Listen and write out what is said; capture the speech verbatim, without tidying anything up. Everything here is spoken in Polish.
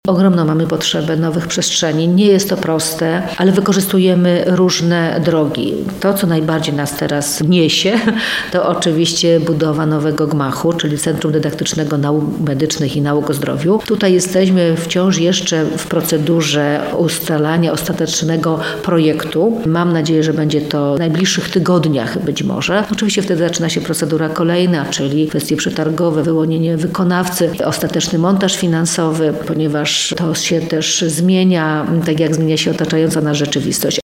Ogromną mamy potrzebę nowych przestrzeni. Nie jest to proste, ale wykorzystujemy różne drogi. To, co najbardziej nas teraz niesie, to oczywiście budowa nowego gmachu, czyli Centrum Dydaktycznego Nauk Medycznych i Nauk o Zdrowiu. Tutaj jesteśmy wciąż jeszcze w procedurze ustalania ostatecznego projektu. Mam nadzieję, że będzie to w najbliższych tygodniach być może. Oczywiście wtedy zaczyna się procedura kolejna, czyli kwestie przetargowe, wyłonienie wykonawcy, ostateczny montaż finansowy, ponieważ to się też zmienia, tak jak zmienia się otaczająca nas rzeczywistość.